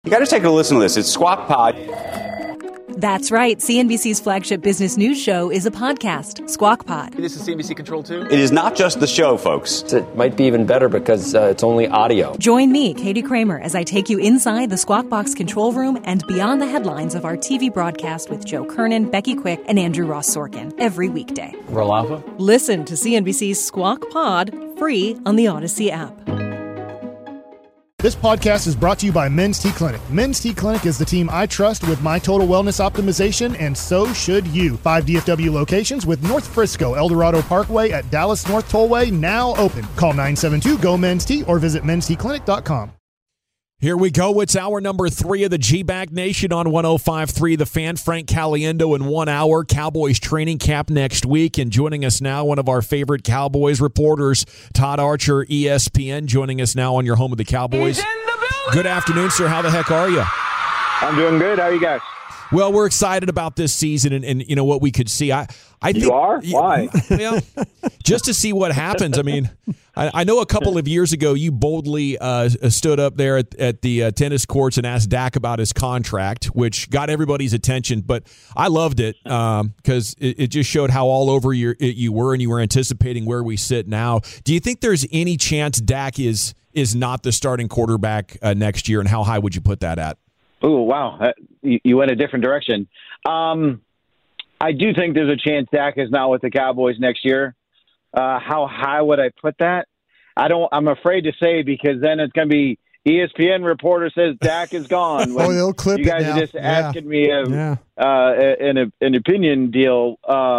You got to take a listen to this. It's Squawk Pod. That's right. CNBC's flagship business news show is a podcast, Squawk Pod. This is CNBC Control 2? It is not just the show, folks. It might be even better because it's only audio. Join me, Katie Kramer, as I take you inside the Squawk Box control room and beyond the headlines of our TV broadcast with Joe Kernan, Becky Quick, and Andrew Ross Sorkin every weekday. Roll Alpha? Listen to CNBC's Squawk Pod free on the Odyssey app. This podcast is brought to you by Men's T Clinic. Men's T Clinic is the team I trust with my total wellness optimization, and so should you. 5 DFW locations with North Frisco, El Dorado Parkway at Dallas North Tollway now open. Call 972-GO-MEN'S-T or visit mensteclinic.com. Here we go. It's hour number 3 of the G-Bag Nation on 105.3 The Fan. Frank Caliendo in 1 hour. Cowboys training camp next week. And joining us now, one of our favorite Cowboys reporters, Todd Archer, ESPN, joining us now on your home of the Cowboys. He's in the building! Good afternoon, sir. How the heck are you? I'm doing good. How are you guys? Well, we're excited about this season and you know what we could see. I think, you are? Why? Well, just to see what happens. I mean, I know a couple of years ago you boldly stood up there at the tennis courts and asked Dak about his contract, which got everybody's attention. But I loved it because it just showed how all over you were, and you were anticipating where we sit now. Do you think there's any chance Dak is not the starting quarterback next year, and how high would you put that at? Oh, wow. You went a different direction. I do think there's a chance Dak is not with the Cowboys next year. How high would I put that? I'm afraid to say, because then it's going to be ESPN reporter says Dak is gone. Oh, they'll clip it now. You guys are just asking me an opinion deal.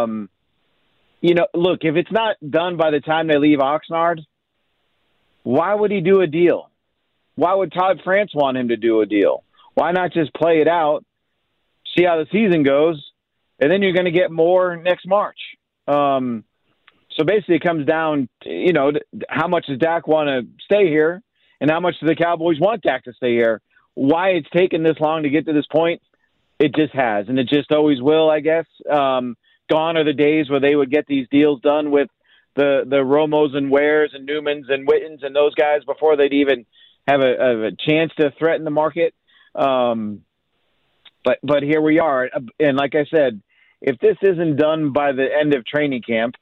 Look, if it's not done by the time they leave Oxnard, why would he do a deal? Why would Todd France want him to do a deal? Why not just play it out, see how the season goes, and then you're going to get more next March? So basically it comes down to, how much does Dak want to stay here, and how much do the Cowboys want Dak to stay here? Why it's taken this long to get to this point, it just has, and it just always will, I guess. Gone are the days where they would get these deals done with the Romos and Wares and Newmans and Wittens and those guys before they'd even have a chance to threaten the market. But here we are. And like I said, if this isn't done by the end of training camp,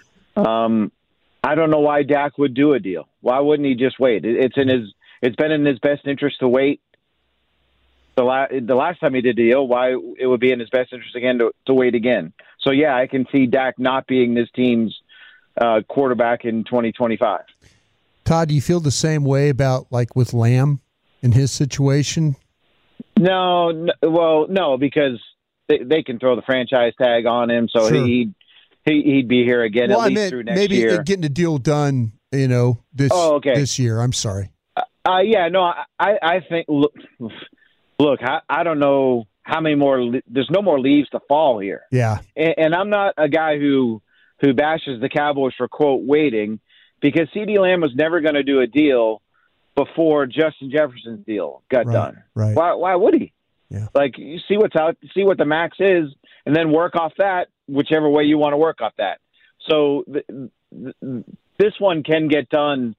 I don't know why Dak would do a deal. Why wouldn't he just wait? It's been in his best interest to wait. The last time he did a deal, why it would be in his best interest again to wait again. So yeah, I can see Dak not being this team's quarterback in 2025. Todd, do you feel the same way about with Lamb in his situation? No, because they can throw the franchise tag on him, so sure. he'd be here again at least through next year. Maybe getting the deal done, this year. I'm sorry. I think. Look, I don't know how many more. There's no more leaves to fall here. Yeah, and I'm not a guy who bashes the Cowboys for quote waiting, because CeeDee Lamb was never going to do a deal before Justin Jefferson's deal got done. Right. Why would he? Yeah. You see what's out, see what the max is, and then work off that, whichever way you want to work off that. So this one can get done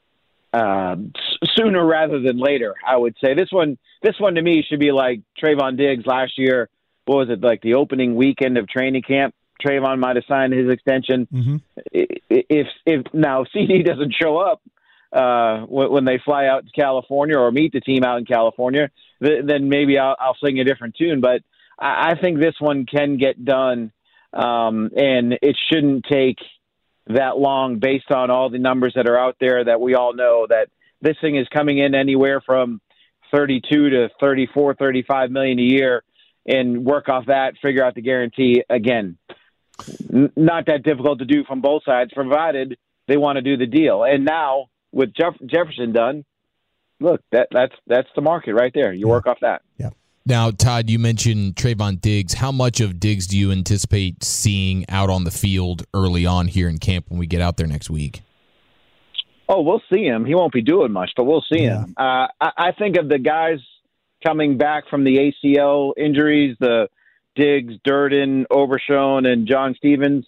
sooner rather than later, I would say. This one to me should be like Trayvon Diggs last year. What was it, the opening weekend of training camp? Trayvon might have signed his extension. Mm-hmm. If now CD doesn't show up when they fly out to California or meet the team out in California, then maybe I'll sing a different tune. But I think this one can get done, and it shouldn't take that long based on all the numbers that are out there that we all know that this thing is coming in anywhere from 32 to 34, 35 million a year, and work off that, figure out the guarantee again. Not that difficult to do from both sides, provided they want to do the deal. And now with Jefferson done, look, that's the market right there. You work off that. Yeah. Now, Todd, you mentioned Trayvon Diggs. How much of Diggs do you anticipate seeing out on the field early on here in camp when we get out there next week? Oh, we'll see him. He won't be doing much, but we'll see him. I think of the guys coming back from the ACL injuries, the Diggs, Durden, Overshown, and John Stevens.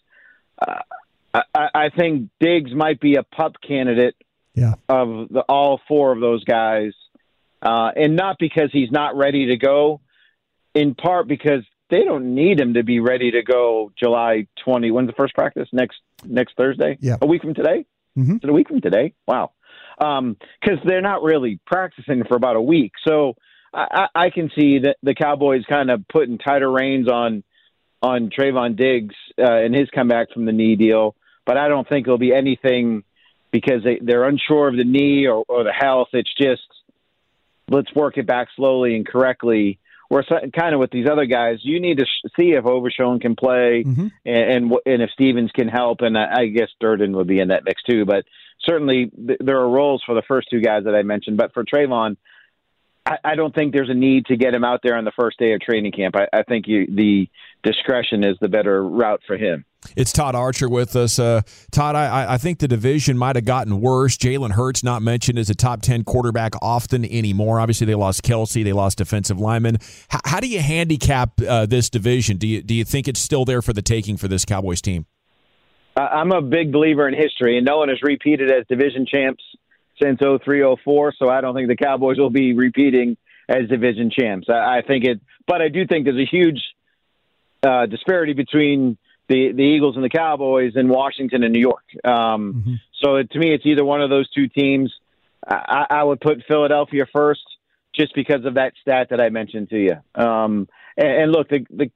I think Diggs might be a pup candidate of all four of those guys and not because he's not ready to go, in part because they don't need him to be ready to go July 20. When's the first practice? Next Thursday? Yeah. A week from today? Mm-hmm. Is it a week from today? Wow. Because they're not really practicing for about a week. So I can see that the Cowboys kind of putting tighter reins on Trayvon Diggs and his comeback from the knee deal. But I don't think it'll be anything because they're unsure of the knee or the health. It's just, let's work it back slowly and correctly. Or kind of with these other guys, you need to see if Overshown can play and if Stevens can help. And I guess Durden would be in that mix too. But certainly there are roles for the first two guys that I mentioned. But for Trayvon, I don't think there's a need to get him out there on the first day of training camp. I think the discretion is the better route for him. It's Todd Archer with us. Todd, I think the division might have gotten worse. Jalen Hurts not mentioned as a top 10 quarterback often anymore. Obviously, they lost Kelsey. They lost defensive linemen. How do you handicap this division? Do you think it's still there for the taking for this Cowboys team? I'm a big believer in history, and no one has repeated as division champs since 03-04, so I don't think the Cowboys will be repeating as division champs. I think but I do think there's a huge disparity between the Eagles and the Cowboys in Washington and New York. So to me, it's either one of those two teams. I would put Philadelphia first just because of that stat that I mentioned to you. And look,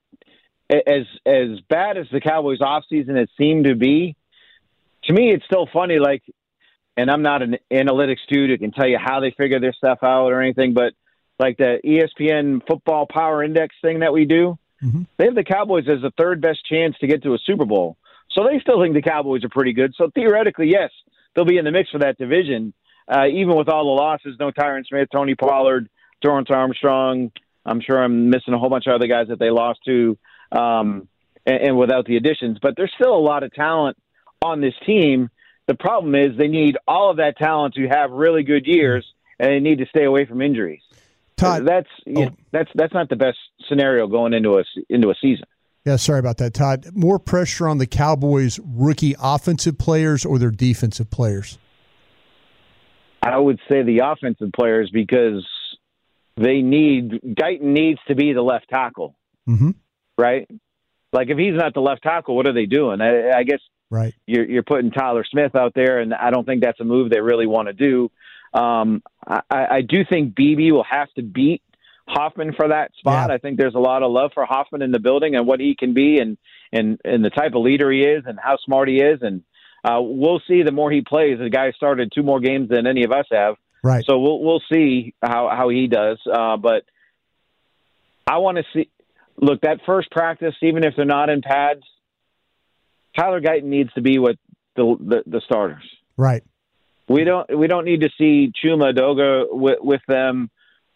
as bad as the Cowboys offseason has seemed to be, to me, it's still funny. And I'm not an analytics dude who can tell you how they figure their stuff out or anything, but like the ESPN Football Power Index thing that we do, they have the Cowboys as the third best chance to get to a Super Bowl. So they still think the Cowboys are pretty good. So theoretically, yes, they'll be in the mix for that division, even with all the losses. No Tyron Smith, Tony Pollard, Dorrance Armstrong. I'm sure I'm missing a whole bunch of other guys that they lost to, and without the additions. But there's still a lot of talent on this team. The problem is they need all of that talent to have really good years, and they need to stay away from injuries. Todd, that's not the best scenario going into a season. Yeah, sorry about that, Todd. More pressure on the Cowboys' rookie offensive players or their defensive players? I would say the offensive players because Guyton needs to be the left tackle, right? Like if he's not the left tackle, what are they doing? I guess. Right. You're putting Tyler Smith out there, and I don't think that's a move they really want to do. I do think Beebe will have to beat Hoffman for that spot. Yeah. I think there's a lot of love for Hoffman in the building and what he can be and the type of leader he is and how smart he is. And we'll see the more he plays. The guy started 2 more games than any of us have. Right. So we'll see how he does. But I want to see – look, that first practice, even if they're not in pads, Tyler Guyton needs to be with the starters. Right. We don't need to see Chuma Doga with them.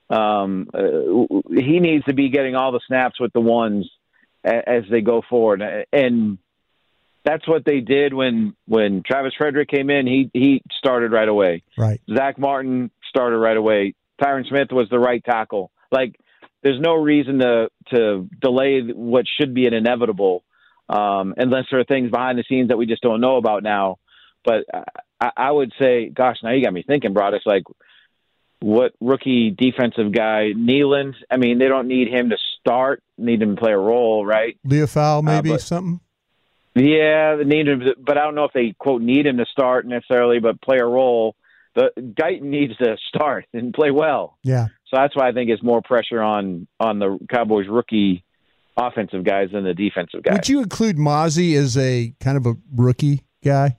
He needs to be getting all the snaps with the ones as they go forward, and that's what they did when Travis Frederick came in. He started right away. Right. Zach Martin started right away. Tyron Smith was the right tackle. Like, there's no reason to delay what should be an inevitable. Unless there are things behind the scenes that we just don't know about now. But I would say, gosh, now you got me thinking, Broadus, like what rookie defensive guy, Nealand, I mean, they don't need him to start, need him to play a role, right? Leofau, maybe something? Yeah, they need him, but I don't know if they, quote, need him to start necessarily, but play a role. Guyton needs to start and play well. Yeah. So that's why I think it's more pressure on the Cowboys rookie offensive guys than the defensive guys. Would you include Mozzie as a kind of a rookie guy?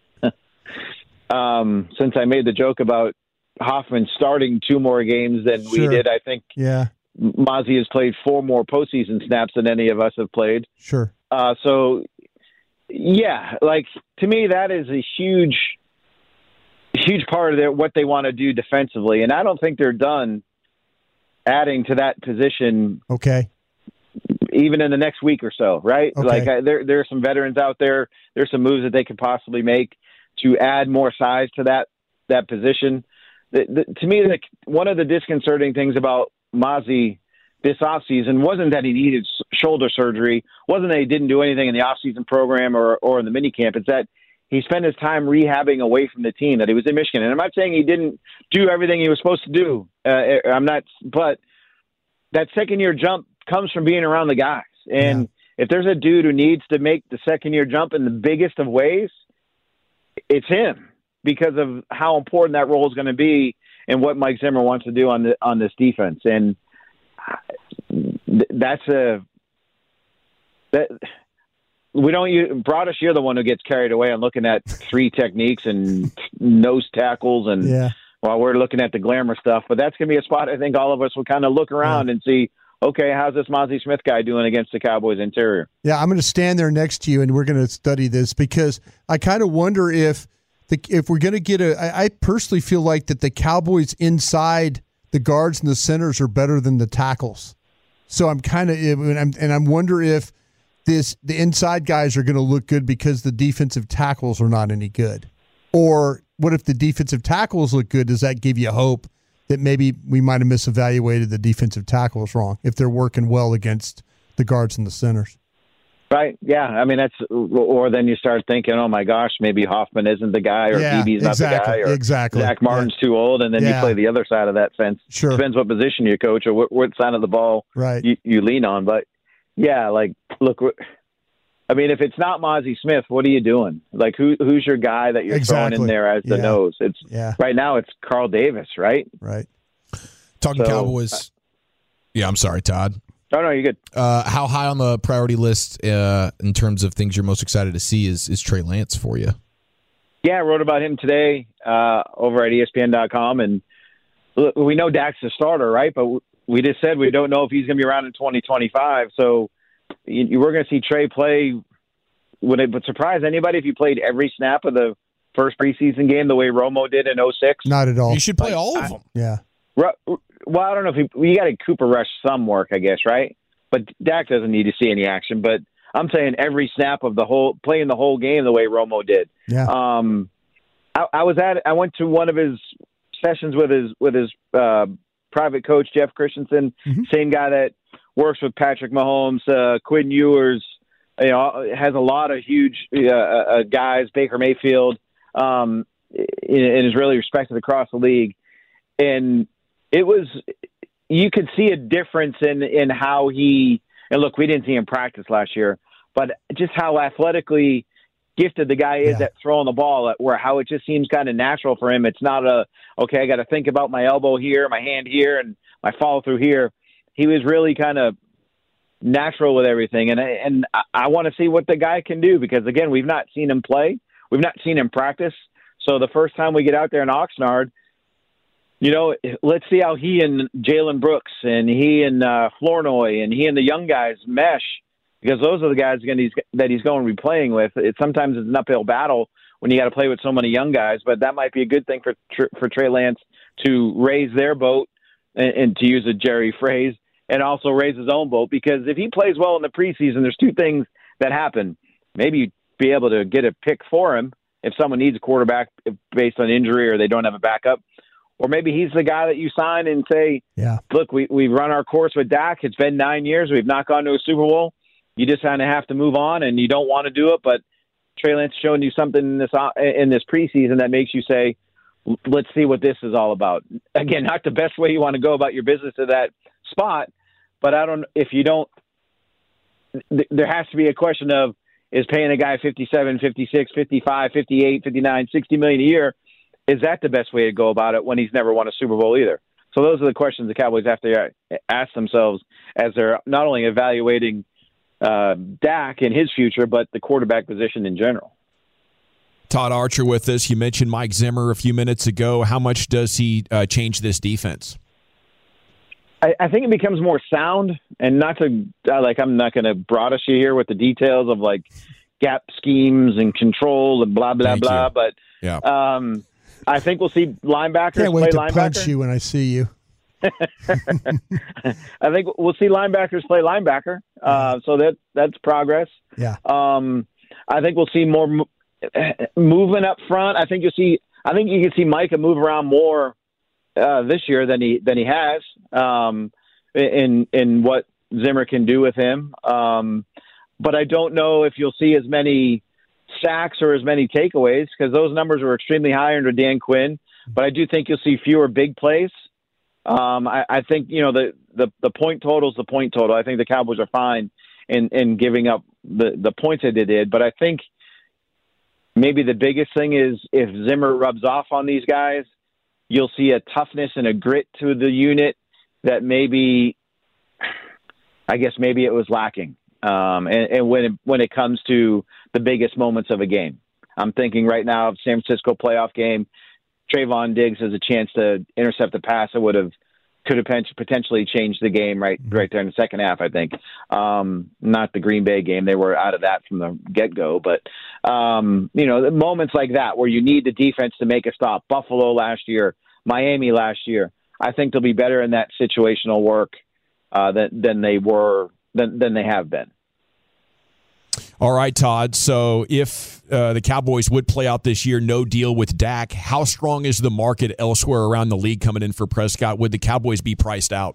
Since I made the joke about Hoffman starting 2 more games than we did, I think Mozzie has played 4 more postseason snaps than any of us have played. Sure. So, yeah, like to me, that is a huge part of what they want to do defensively, and I don't think they're done adding to that position. Okay. Even in the next week or so, right? Okay. Like there are some veterans out there. There's some moves that they could possibly make to add more size to that position. To me, one of the disconcerting things about Mozzie this offseason wasn't that he needed shoulder surgery, wasn't that he didn't do anything in the offseason program or in the minicamp. It's that he spent his time rehabbing away from the team that he was in Michigan. And I'm not saying he didn't do everything he was supposed to do. But that second-year jump comes from being around the guys. And if there's a dude who needs to make the second-year jump in the biggest of ways, it's him, because of how important that role is going to be and what Mike Zimmer wants to do on this defense. And Broadish, you're the one who gets carried away on looking at three techniques and nose tackles, and while we're looking at the glamour stuff. But that's going to be a spot I think all of us will kind of look around and see, okay, how's this Mazi Smith guy doing against the Cowboys interior? Yeah, I'm going to stand there next to you, and we're going to study this, because I kind of wonder if we're going to get I personally feel like that the Cowboys inside the guards and the centers are better than the tackles. So I'm kind of, and I'm wonder if the inside guys are going to look good because the defensive tackles are not any good. Or what if the defensive tackles look good? Does that give you hope that maybe we might have misevaluated the defensive tackles wrong if they're working well against the guards and the centers? Right. Yeah. I mean, or then you start thinking, oh my gosh, maybe Hoffman isn't the guy, or BB's not the guy, or Zach Martin's too old. And then you play the other side of that fence. Sure. Depends what position you coach or what side of the ball you lean on. But yeah, like, look, I mean, if it's not Mazi Smith, what are you doing? Like, who's your guy that you're throwing in there as the nose? It's right now it's Carl Davis, right? Right. Talking Cowboys. Yeah, I'm sorry, Todd. Oh, no, you're good. How high on the priority list in terms of things you're most excited to see is Trey Lance for you? Yeah, I wrote about him today over at ESPN.com. And look, we know Dak's the starter, right? But we just said we don't know if he's going to be around in 2025. So we're going to see Trey play. Would it surprise anybody if he played every snap of the first preseason game the way Romo did in 2006? Not at all. You should play all of them. Yeah. Well, I don't know if we got to Cooper Rush some work, I guess, right? But Dak doesn't need to see any action. But I'm saying every snap of playing the whole game the way Romo did. Yeah. I went to one of his sessions with his private coach Jeff Christensen, same guy that works with Patrick Mahomes, Quinn Ewers. Has a lot of huge guys, Baker Mayfield, and is really respected across the league. And you could see a difference in how and look, we didn't see him practice last year, but just how athletically gifted the guy is at throwing the ball, how it just seems kind of natural for him. It's not okay, I got to think about my elbow here, my hand here, and my follow through here. He was really kind of natural with everything. And I want to see what the guy can do, because again, we've not seen him play. We've not seen him practice. So the first time we get out there in Oxnard, let's see how he and Jalen Brooks and he and Flournoy and he and the young guys mesh, because those are the guys that he's going to be playing with. Sometimes it's an uphill battle when you got to play with so many young guys, but that might be a good thing for Trey Lance to raise their boat, and to use a Jerry phrase, and also raise his own boat, because if he plays well in the preseason, there's two things that happen. Maybe you'd be able to get a pick for him if someone needs a quarterback based on injury or they don't have a backup. Or maybe he's the guy that you sign and say, look, we've run our course with Dak. It's been 9 years. We've not gone to a Super Bowl. You just kind of have to move on, and you don't want to do it. But Trey Lance showing you something in this preseason that makes you say, let's see what this is all about. Again, not the best way you want to go about your business at that spot, but there has to be a question of, is paying a guy 57, 56, 55, 58, 59, 60 million a year, is that the best way to go about it when he's never won a Super Bowl either? So those are the questions the Cowboys have to ask themselves as they're not only evaluating Dak and his future, but the quarterback position in general. Todd Archer with us. You mentioned Mike Zimmer a few minutes ago. How much does he change this defense? I think it becomes more sound, and not to I'm not going to Broadish you here with the details of like gap schemes and control and blah blah blah. But I think we'll see linebackers Can't wait play to linebacker. punch you when I see you. I think we'll see linebackers play linebacker. So that's progress. Yeah. I think we'll see more movement up front. I think you can see Micah move around more this year than he has in what Zimmer can do with him. But I don't know if you'll see as many sacks or as many takeaways because those numbers were extremely high under Dan Quinn. But I do think you'll see fewer big plays. I think, the point total is the point total. I think the Cowboys are fine in giving up the points that they did. But I think maybe the biggest thing is if Zimmer rubs off on these guys, you'll see a toughness and a grit to the unit that maybe it was lacking. And when it comes to the biggest moments of a game, I'm thinking right now of San Francisco playoff game. Trayvon Diggs has a chance to intercept the pass that could have potentially changed the game right there in the second half, I think. Not the Green Bay game. They were out of that from the get-go. But, moments like that where you need the defense to make a stop. Buffalo last year, Miami last year. I think they'll be better in that situational work than they have been. All right, Todd. So if the Cowboys would play out this year, no deal with Dak, how strong is the market elsewhere around the league coming in for Prescott? Would the Cowboys be priced out?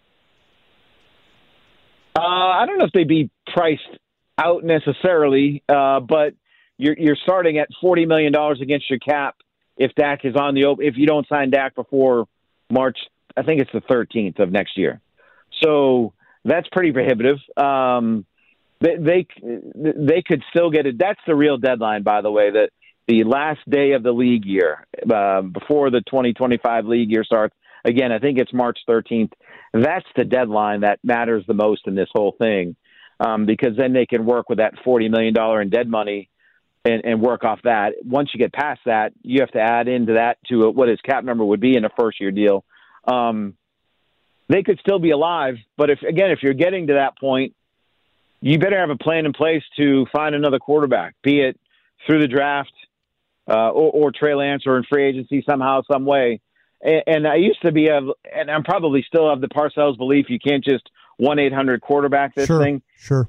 I don't know if they'd be priced out necessarily, but you're starting at $40 million against your cap if Dak is on the open. If you don't sign Dak before March, I think it's the 13th of next year. So that's pretty prohibitive. They could still get it. That's the real deadline, by the way, that the last day of the league year, before the 2025 league year starts. Again, I think it's March 13th. That's the deadline that matters the most in this whole thing, because then they can work with that $40 million in dead money and work off that. Once you get past that, you have to add into that to what his cap number would be in a first-year deal. They could still be alive, but if you're getting to that point, you better have a plan in place to find another quarterback, be it through the draft or Trey Lance or in free agency somehow, some way. And I used to be and I'm probably still of the Parcells belief you can't just 1-800 quarterback this thing. Sure.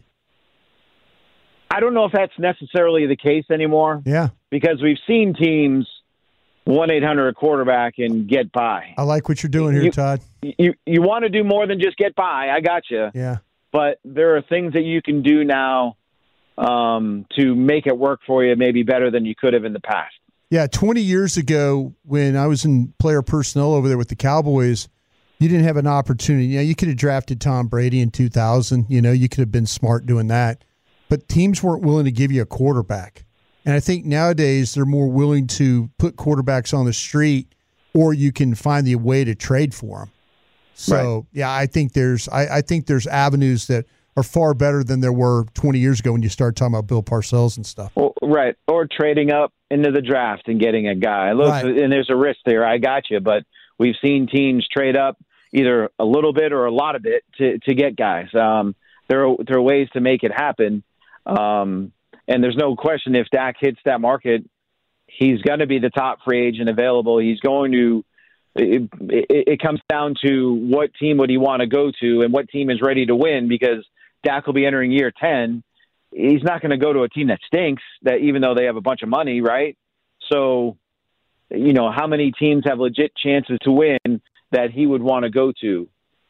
I don't know if that's necessarily the case anymore. Yeah. Because we've seen teams 1-800 quarterback and get by. I like what you're doing here, Todd. You want to do more than just get by. I got you. Yeah. But there are things that you can do now to make it work for you maybe better than you could have in the past. Yeah, 20 years ago when I was in player personnel over there with the Cowboys, you didn't have an opportunity. You could have drafted Tom Brady in 2000. You could have been smart doing that. But teams weren't willing to give you a quarterback. And I think nowadays they're more willing to put quarterbacks on the street, or you can find the way to trade for them. So, right. Yeah, I think there's avenues that are far better than there were 20 years ago when you started talking about Bill Parcells and stuff. Well, right, or trading up into the draft and getting a guy. Look, right. And there's a risk there. I got you, but we've seen teams trade up either a little bit or a lot of it to get guys. There are ways to make it happen, and there's no question if Dak hits that market, he's going to be the top free agent available. He's going to. It comes down to what team would he want to go to and what team is ready to win, because Dak will be entering year 10. He's not going to go to a team that stinks, that even though they have a bunch of money, right? So, how many teams have legit chances to win that he would want to go to?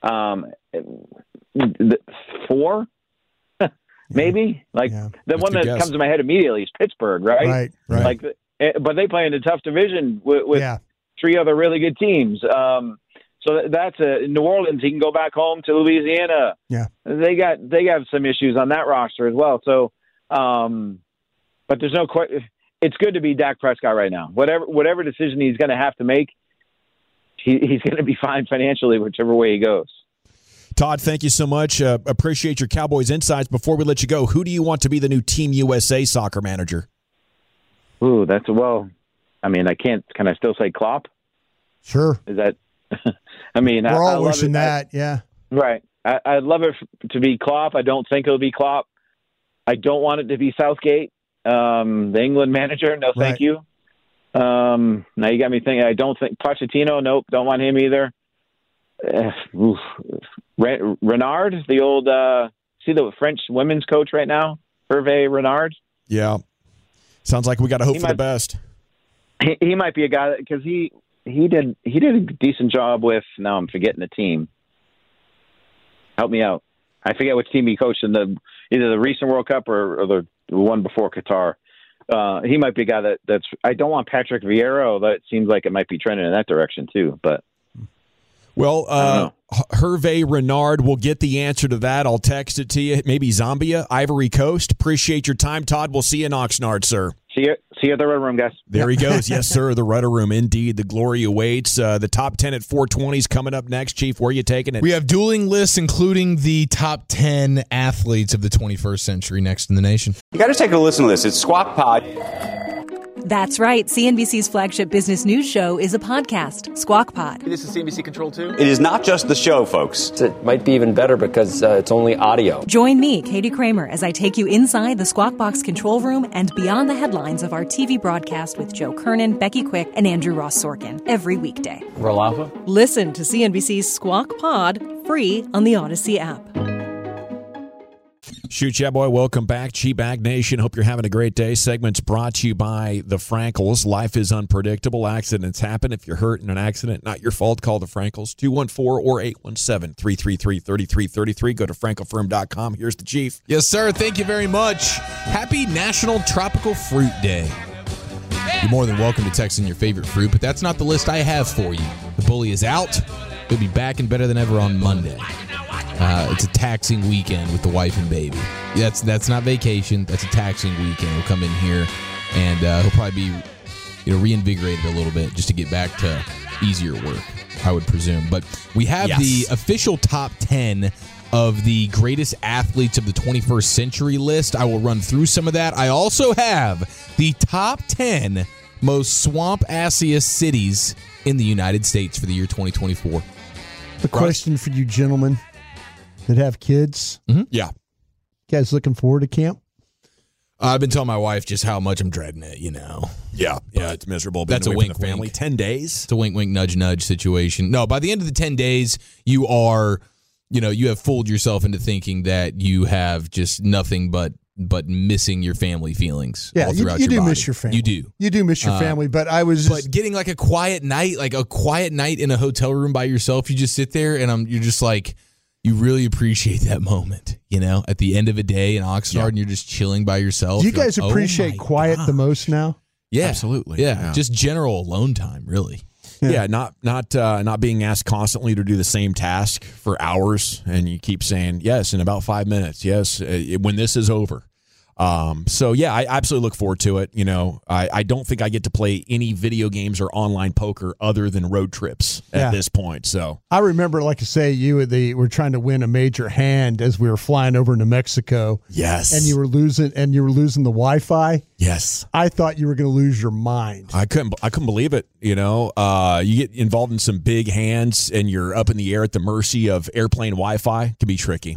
4? Maybe? The one that comes to my head immediately is Pittsburgh, right? Right. But they play in a tough division with 3 other really good teams. So that's New Orleans. He can go back home to Louisiana. Yeah, they got some issues on that roster as well. So, but there's no question. It's good to be Dak Prescott right now. Whatever decision he's going to have to make, he's going to be fine financially, whichever way he goes. Todd, thank you so much. Appreciate your Cowboys insights. Before we let you go, who do you want to be the new Team USA soccer manager? Ooh, can I still say Klopp? Sure. Is that? We're all wishing that. Yeah. Right. I'd love it to be Klopp. I don't think it'll be Klopp. I don't want it to be Southgate, the England manager. No, thank you. Now you got me thinking. I don't think Pochettino. Nope, don't want him either. Renard, the old see the French women's coach right now, Hervé Renard. Yeah, sounds like we got to hope for the best. He might be a guy because he did a decent job with. Now I'm forgetting the team. Help me out. I forget which team he coached in either the recent World Cup or the one before Qatar. he might be a guy that's. I don't want Patrick Vieira, although it seems like it might be trending in that direction too. But well, Hervé Renard will get the answer to that. I'll text it to you. Maybe Zambia, Ivory Coast. Appreciate your time, Todd. We'll see you in Oxnard, sir. See you at the Rudder Room, guys. There he goes. Yes, sir. The Rudder Room, indeed. The glory awaits. The top 10 at 420 is coming up next. Chief, where are you taking it? We have dueling lists, including the top 10 athletes of the 21st century next in the nation. You got to take a listen to this. It's Squawk Pod. That's right. CNBC's flagship business news show is a podcast, Squawk Pod. This is CNBC Control 2? It is not just the show, folks. It might be even better because it's only audio. Join me, Katie Kramer, as I take you inside the Squawk Box control room and beyond the headlines of our TV broadcast with Joe Kernan, Becky Quick, and Andrew Ross Sorkin every weekday. Roll Alpha? Listen to CNBC's Squawk Pod free on the Odyssey app. Shoot, yeah, boy. Welcome back, G-Bag Nation. Hope you're having a great day. Segment's brought to you by the Frankels. Life is unpredictable. Accidents happen. If you're hurt in an accident, not your fault. Call the Frankels, 214 or 817-333-3333. Go to frankelfirm.com. Here's the Chief. Yes, sir. Thank you very much. Happy National Tropical Fruit Day. You're more than welcome to text in your favorite fruit, but that's not the list I have for you. The bully is out. He'll be back and better than ever on Monday. It's a taxing weekend with the wife and baby. That's not vacation. That's a taxing weekend. He'll come in here and he'll probably be reinvigorated a little bit just to get back to easier work, I would presume. But we have the official top 10 of the greatest athletes of the 21st century list. I will run through some of that. I also have the top 10 most swamp-assiest cities in the United States for the year 2024. The question for you gentlemen that have kids. Mm-hmm. Yeah. You guys looking forward to camp? I've been telling my wife just how much I'm dreading it, Yeah, it's miserable. That's a wink, family. wink. 10 days? It's a wink, wink, nudge, nudge situation. No, by the end of the 10 days, you are, you have fooled yourself into thinking that you have just nothing but missing your family feelings. Yeah, all throughout you your do body. miss your family. You do. You do miss your family, but I was just... But getting like a quiet night in a hotel room by yourself, you just sit there and you're just like, you really appreciate that moment, at the end of a day in Oxnard and you're just chilling by yourself. Do you guys appreciate quiet the most now? Yeah, absolutely. Yeah, just general alone time, really. Yeah, not being asked constantly to do the same task for hours, and you keep saying yes in about 5 minutes. Yes, when this is over. So yeah, I absolutely look forward to it. I don't think I get to play any video games or online poker other than road trips at this point. So I remember, like I say, you were trying to win a major hand as we were flying over to Mexico. Yes, and you were losing the Wi-Fi. Yes, I thought you were going to lose your mind. I couldn't believe it. You get involved in some big hands, and you're up in the air at the mercy of airplane Wi-Fi. It can be tricky.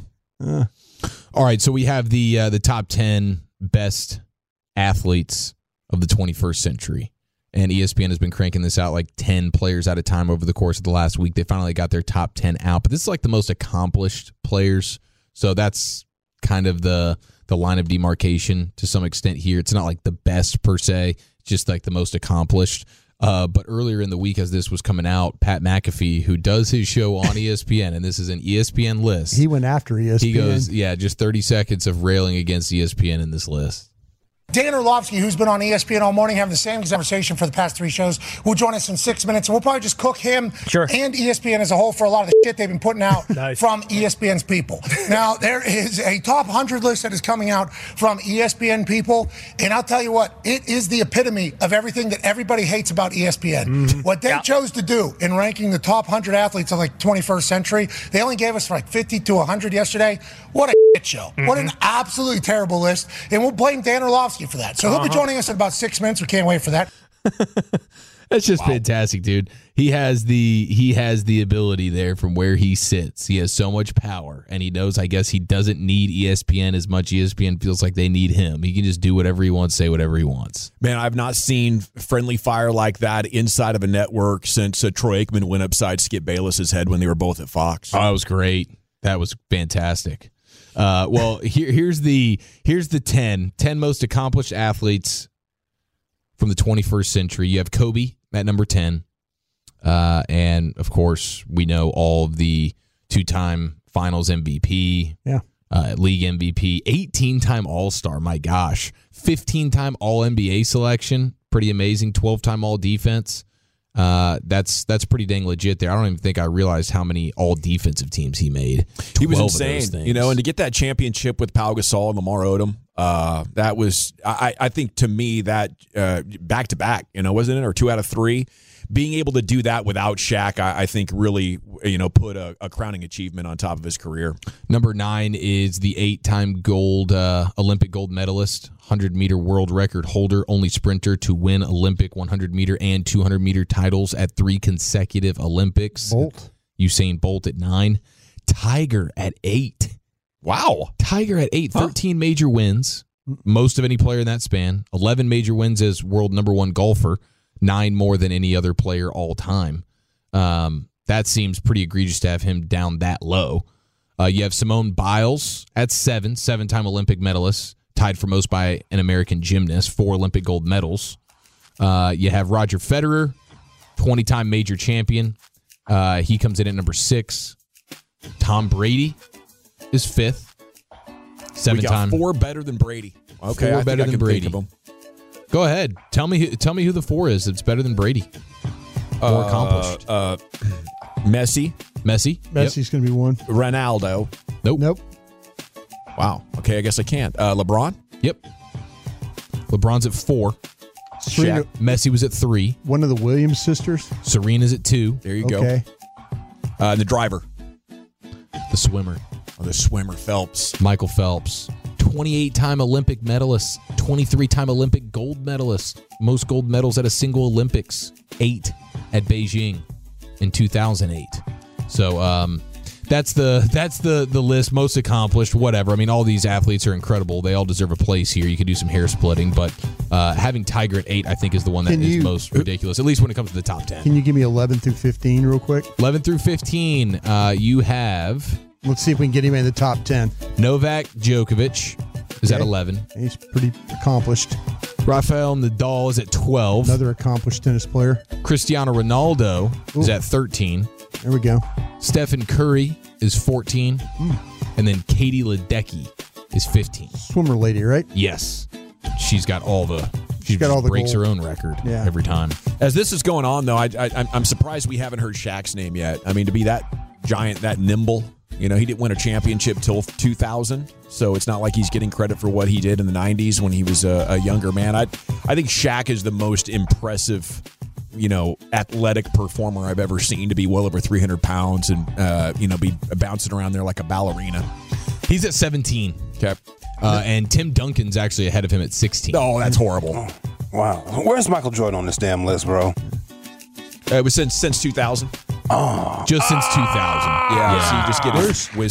All right, so we have the top 10 best athletes of the 21st century. And ESPN has been cranking this out like 10 players at a time over the course of the last week. They finally got their top 10 out. But this is like the most accomplished players. So that's kind of the line of demarcation to some extent here. It's not like the best per se, it's just like the most accomplished. But earlier in the week, as this was coming out, Pat McAfee, who does his show on ESPN, and this is an ESPN list. He went after ESPN. He goes, just 30 seconds of railing against ESPN in this list. Dan Orlovsky, who's been on ESPN all morning having the same conversation for the past 3 shows, will join us in 6 minutes. And we'll probably just cook him and ESPN as a whole for a lot of the shit they've been putting out from ESPN's people. Now, there is a top 100 list that is coming out from ESPN people. And I'll tell you what, it is the epitome of everything that everybody hates about ESPN. Mm-hmm. What they chose to do in ranking the top 100 athletes of like 21st century, they only gave us like 50 to 100 yesterday. What a shit show. Mm-hmm. What an absolutely terrible list. And we'll blame Dan Orlovsky for that. So he'll be joining us in about 6 minutes. We can't wait for that. That's just fantastic, dude. He has the ability there from where he sits. He has so much power, and he knows, I guess, he doesn't need ESPN as much. ESPN feels like they need him. He can just do whatever he wants, say whatever he wants. Man, I've not seen friendly fire like that inside of a network since Troy Aikman went upside Skip Bayless's head when they were both at Fox. Oh, that was great. That was fantastic. Well, here's the 10 most accomplished athletes from the 21st century. You have Kobe at number 10. And, of course, we know all of the 2-time finals MVP. Yeah. league MVP, 18-time All-Star, my gosh, 15-time All-NBA selection, pretty amazing, 12-time All-Defense. That's pretty dang legit there. I don't even think I realized how many all-defensive teams he made. He was insane, and to get that championship with Pau Gasol and Lamar Odom, that was, I think, to me, that back-to-back, wasn't it, or 2 out of 3? Being able to do that without Shaq, I think really, put a crowning achievement on top of his career. Number 9 is the 8-time Olympic gold medalist, 100-meter world record holder, only sprinter to win Olympic 100-meter and 200-meter titles at 3 consecutive Olympics. Bolt. Usain Bolt at 9. Tiger at 8. Wow. Tiger at 8. 13 major wins, most of any player in that span. 11 major wins as world number 1 golfer. 9 more than any other player all time. That seems pretty egregious to have him down that low. You have Simone Biles at 7, 7-time Olympic medalist, tied for most by an American gymnast, 4 Olympic gold medals. You have Roger Federer, 20-time major champion. He comes in at number 6. Tom Brady is 5th. 7-time. 4 better than Brady. Okay, 4 better than Brady. Go ahead. Tell me who the 4 is that's better than Brady. More accomplished. Messi. Messi's going to be 1. Ronaldo. Nope. Wow. Okay, I guess I can't. LeBron. Yep. LeBron's at 4. Serena, Messi was at 3. One of the Williams sisters. Serena's at 2. There you go. Okay. The driver. The swimmer. Oh, the swimmer, Phelps. Michael Phelps. 28-time Olympic medalist, 23-time Olympic gold medalist, most gold medals at a single Olympics, 8 at Beijing in 2008. So that's the list, most accomplished, whatever. I mean, all these athletes are incredible. They all deserve a place here. You could do some hair splitting, but having Tiger at 8, I think, is the one that is most ridiculous, at least when it comes to the top 10. Can you give me 11 through 15 real quick? 11 through 15, you have... Let's see if we can get him in the top 10. Novak Djokovic is at 11. He's pretty accomplished. Rafael Nadal is at 12. Another accomplished tennis player. Cristiano Ronaldo is at 13. There we go. Stephen Curry is 14. And then Katie Ledecky is 15. Swimmer lady, right? Yes. She's got all the... She got all the breaks gold. her own record every time. As this is going on, though, I'm surprised we haven't heard Shaq's name yet. I mean, to be that giant, that nimble... he didn't win a championship till 2000, so it's not like he's getting credit for what he did in the 90s when he was a younger man. I think Shaq is the most impressive, athletic performer I've ever seen, to be well over 300 pounds and, be bouncing around there like a ballerina. He's at 17. Okay. And Tim Duncan's actually ahead of him at 16. Oh, that's horrible. Oh, wow. Where's Michael Jordan on this damn list, bro? It was since 2000. Oh. Just since 2000. Yeah. So you just get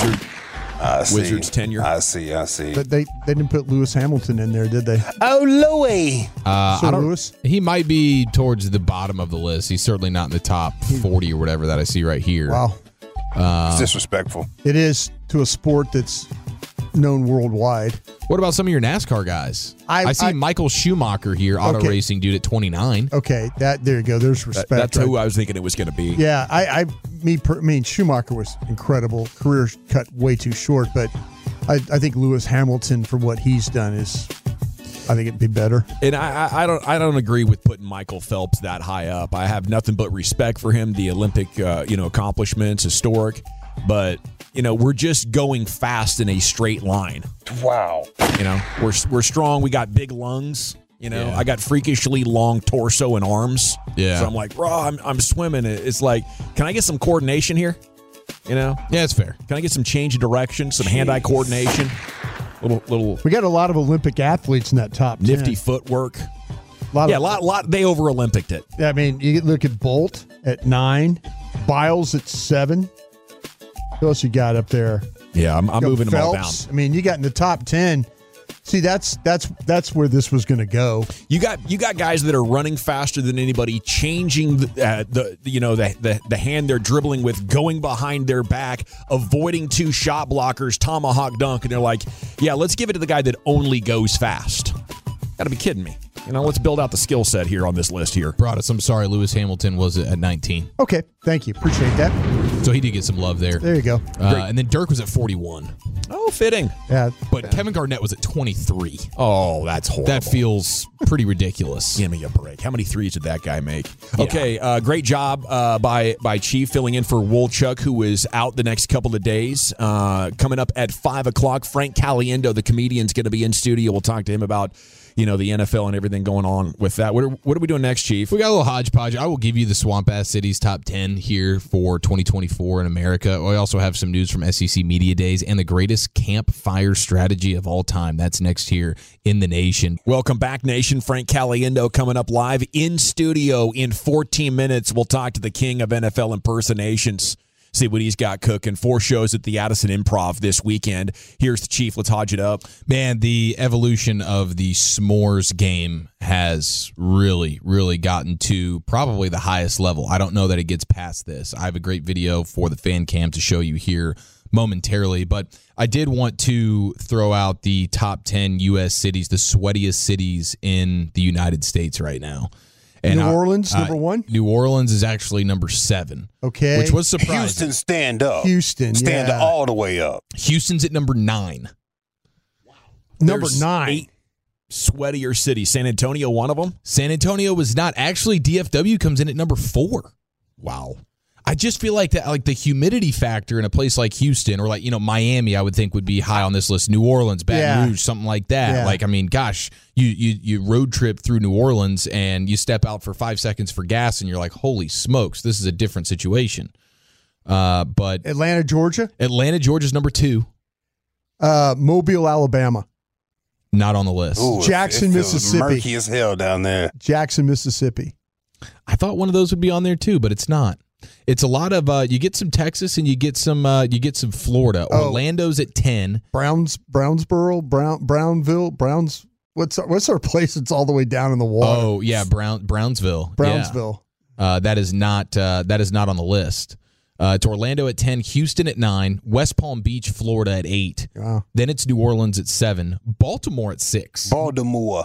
his Wizards tenure. I see. But they didn't put Lewis Hamilton in there, did they? Oh, Louis. Lewis? He might be towards the bottom of the list. He's certainly not in the top 40 or whatever that I see right here. Wow. It's disrespectful. It is to a sport that's known worldwide. What about some of your NASCAR guys? I see Michael Schumacher here, auto racing dude at 29. Okay, there you go. There's respect. That's who I was thinking it was going to be. Yeah, I mean, Schumacher was incredible. Career cut way too short, but I think Lewis Hamilton, for what he's done, I think it'd be better. And I don't agree with putting Michael Phelps that high up. I have nothing but respect for him, the Olympic accomplishments, historic, but we're just going fast in a straight line. Wow. We're strong. We got big lungs. I got freakishly long torso and arms. Yeah. So I'm like, bro, I'm swimming. It's like, can I get some coordination here? Yeah, it's fair. Can I get some change of direction, some hand-eye coordination? Little. We got a lot of Olympic athletes in that top 10. Nifty footwork. A lot. They over-Olympicked it. I mean, you look at Bolt at 9, Biles at 7. Who else you got up there? Yeah, I'm moving them all down. I mean, you got in the top 10. See, that's where this was going to go. You got guys that are running faster than anybody, changing the hand they're dribbling with, going behind their back, avoiding 2 shot blockers, tomahawk dunk, and they're like, yeah, let's give it to the guy that only goes fast. Got to be kidding me. Let's build out the skill set here on this list here. Broadus, I'm sorry, Lewis Hamilton was at 19. Okay, thank you. Appreciate that. So he did get some love there. There you go. And then Dirk was at 41. Oh, fitting. Yeah, but Kevin Garnett was at 23. Oh, that's horrible. That feels pretty ridiculous. Give me a break. How many threes did that guy make? Yeah. Okay, great job by Chief filling in for Wolchuk, who is out the next couple of days. Coming up at 5 o'clock, Frank Caliendo, the comedian's going to be in studio. We'll talk to him about the NFL and everything going on with that. What are we doing next, Chief? We got a little hodgepodge. I will give you the Swamp Ass Cities top 10 here for 2024 in America. We also have some news from SEC Media Days and the greatest campfire strategy of all time. That's next here in the nation. Welcome back, nation. Frank Caliendo coming up live in studio in 14 minutes. We'll talk to the king of NFL impersonations. See what he's got cooking. 4 shows at the Addison Improv this weekend. Here's the Chief. Let's hodge it up. Man, the evolution of the s'mores game has really, really gotten to probably the highest level. I don't know that it gets past this. I have a great video for the fan cam to show you here momentarily, but I did want to throw out the top 10 U.S. cities, the sweatiest cities in the United States right now. And New Orleans, number 1? New Orleans is actually number 7. Okay. Which was surprising. Houston, stand up. Houston, stand yeah. all the way up. Houston's at number 9. Wow. Number There's 9. 8 sweatier cities. San Antonio, one of them? San Antonio was not. Actually, DFW comes in at number 4. Wow. I just feel like that, like the humidity factor in a place like Houston or like, Miami, I would think would be high on this list. New Orleans, Baton Rouge, something like that. Yeah. Like, I mean, gosh, you road trip through New Orleans and you step out for 5 seconds for gas and you're like, holy smokes, this is a different situation. But Atlanta, Georgia? Atlanta, Georgia's number 2. Mobile, Alabama. Not on the list. Ooh, Jackson, it feels Mississippi. murky as hell down there. Jackson, Mississippi. I thought one of those would be on there too, but it's not. It's a lot of you get some Texas and you get some Florida. Orlando's at 10. Brownsboro, Brownville, what's our place that's all the way down in the water? Oh yeah, Brownsville. Brownsville. Yeah. That is not on the list. It's Orlando at 10, Houston at 9, West Palm Beach, Florida at 8. Wow. Then it's New Orleans at 7, Baltimore at 6. Baltimore.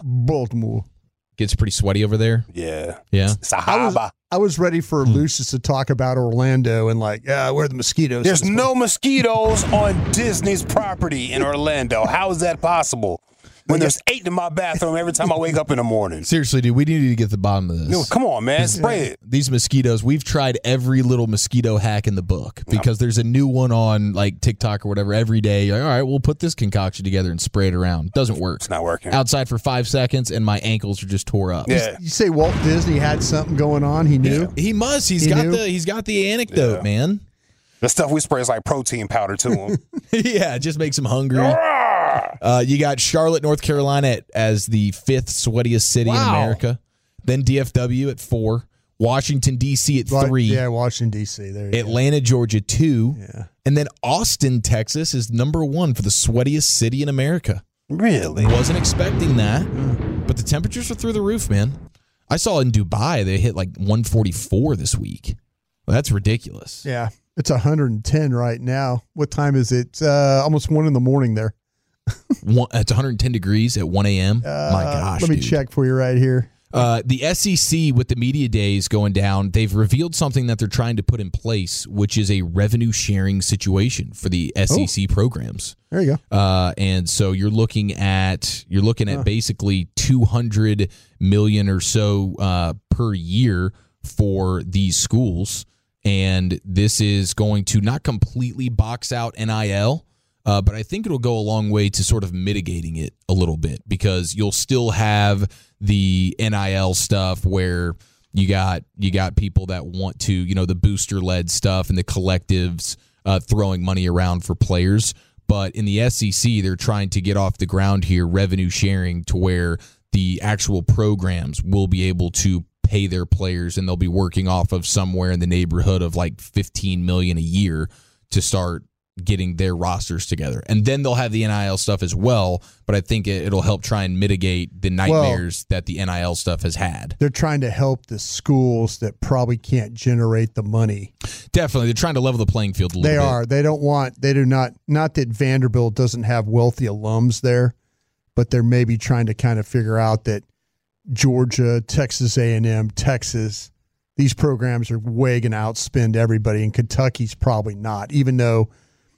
Gets pretty sweaty over there. Yeah. Yeah. Sahaba. I was ready for Lucius to talk about Orlando and where are the mosquitoes? There's no mosquitoes on Disney's property in Orlando. How is that possible? When there's 8 in my bathroom every time I wake up in the morning. Seriously, dude, we need to get to the bottom of this. No, come on, man. Spray it. These mosquitoes, we've tried every little mosquito hack in the book because there's a new one on like TikTok or whatever every day. You're like, all right, we'll put this concoction together and spray it around. Doesn't work. It's not working. Outside for 5 seconds and my ankles are just tore up. Yeah. You say Walt Disney had something going on? He knew? Yeah. He must. He's got the anecdote, man. The stuff we spray is like protein powder to him. Yeah, it just makes him hungry. You got Charlotte, North Carolina as the 5th sweatiest city in America. Then DFW at 4. Washington, D.C. at 3. Yeah, Washington, D.C. There you Atlanta, Georgia, 2. Yeah. And then Austin, Texas is number 1 for the sweatiest city in America. Really? Wasn't expecting that. But the temperatures are through the roof, man. I saw in Dubai, they hit like 144 this week. Well, that's ridiculous. Yeah. It's 110 right now. What time is it? Almost 1 in the morning there. It's 110 degrees at 1 a.m. My gosh, let me check for you right here. The SEC, with the media days going down, they've revealed something that they're trying to put in place, which is a revenue sharing situation for the SEC programs. There you go. And so you're looking at basically $200 million or so per year for these schools, and this is going to not completely box out NIL. But I think it'll go a long way to sort of mitigating it a little bit, because you'll still have the NIL stuff where you got people that want to, the booster led stuff and the collectives throwing money around for players. But in the SEC, they're trying to get off the ground here, revenue sharing, to where the actual programs will be able to pay their players, and they'll be working off of somewhere in the neighborhood of like $15 million a year to start getting their rosters together. And then they'll have the NIL stuff as well, but I think it'll help try and mitigate the nightmares that the NIL stuff has had. They're trying to help the schools that probably can't generate the money. Definitely. They're trying to level the playing field a little bit. They are. They do not that Vanderbilt doesn't have wealthy alums there, but they're maybe trying to kind of figure out that Georgia, Texas A&M, Texas, these programs are way going to outspend everybody, and Kentucky's probably not, even though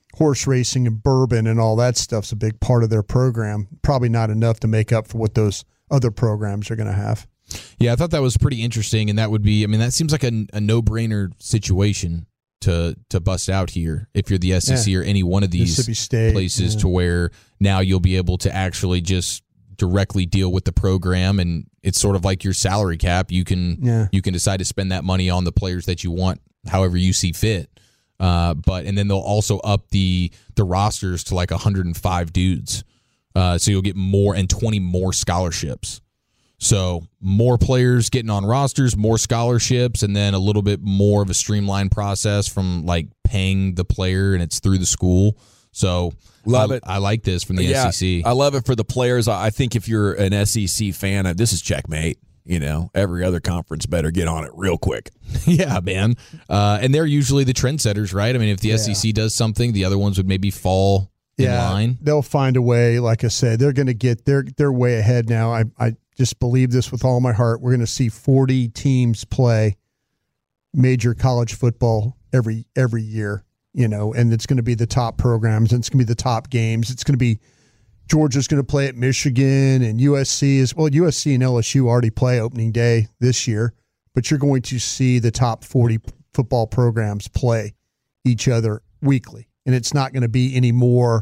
horse racing and bourbon and all that stuff's a big part of their program. Probably not enough to make up for what those other programs are going to have. Yeah, I thought that was pretty interesting, and that would be, I mean, that seems like a no-brainer situation to bust out here if you're the SEC or any one of these places to where now you'll be able to actually just directly deal with the program, and it's sort of like your salary cap. You can decide to spend that money on the players that you want however you see fit. And then they'll also up the rosters to like 105 dudes. So you'll get more and 20 more scholarships. So more players getting on rosters, more scholarships, and then a little bit more of a streamlined process from like paying the player, and it's through the school. So love it. I like this from the SEC. I love it for the players. I think if you're an SEC fan, this is checkmate. You know, every other conference better get on it real quick. Yeah, man. And they're usually the trendsetters, right? I mean, if the SEC does something, the other ones would maybe fall in line. They'll find a way. Like I said, they're going to get they're way ahead now. I just believe this with all my heart. We're going to see 40 teams play major college football every year, you know, and it's going to be the top programs, and it's going to be the top games. It's going to be Georgia's going to play at Michigan, and USC and LSU already play opening day this year, but you're going to see the top 40 football programs play each other weekly, and it's not going to be any more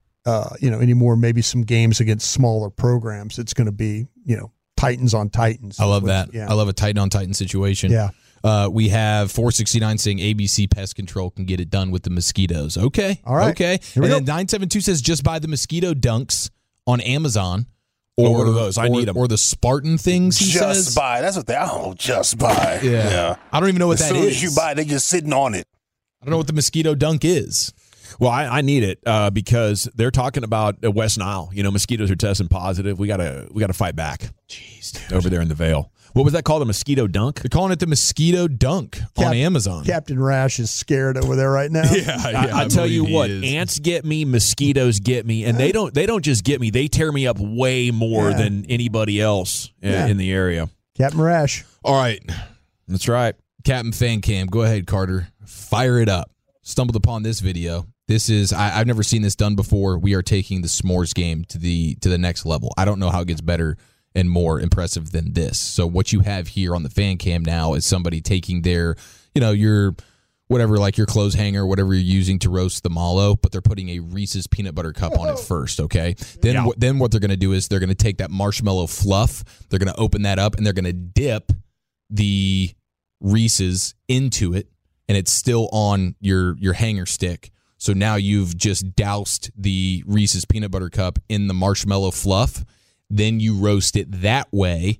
maybe some games against smaller programs. It's going to be, Titans on Titans. I love that. Yeah. I love a Titan on Titan situation. Yeah. We have 469 saying ABC Pest Control can get it done with the mosquitoes. Okay. All right. Okay. And then 972 says just buy the mosquito dunks on Amazon. Or what are those? I need them. Or the Spartan things, he says. Just buy. That's what just buy. Yeah. I don't even know what that is. As soon as you buy, they're just sitting on it. I don't know what the mosquito dunk is. Well, I need it because they're talking about West Nile. You know, mosquitoes are testing positive. We gotta fight back. Jeez, dude. Over there in the Vale. What was that called? A mosquito dunk? They're calling it the mosquito dunk on Amazon. Captain Rash is scared over there right now. I tell you what, ants get me, mosquitoes get me, and they don't just get me. They tear me up way more than anybody else in the area. Captain Rash. All right. That's right. Captain Fan Cam. Go ahead, Carter. Fire it up. Stumbled upon this video. This is I've never seen this done before. We are taking the s'mores game to the next level. I don't know how it gets better and more impressive than this. So what you have here on the fan cam now is somebody taking their, your whatever, like your clothes hanger, whatever you're using to roast the mallow, but they're putting a Reese's peanut butter cup on it first, okay? Then what they're going to do is they're going to take that marshmallow fluff, they're going to open that up, and they're going to dip the Reese's into it, and it's still on your hanger stick. So now you've just doused the Reese's peanut butter cup in the marshmallow fluff. Then you roast it that way.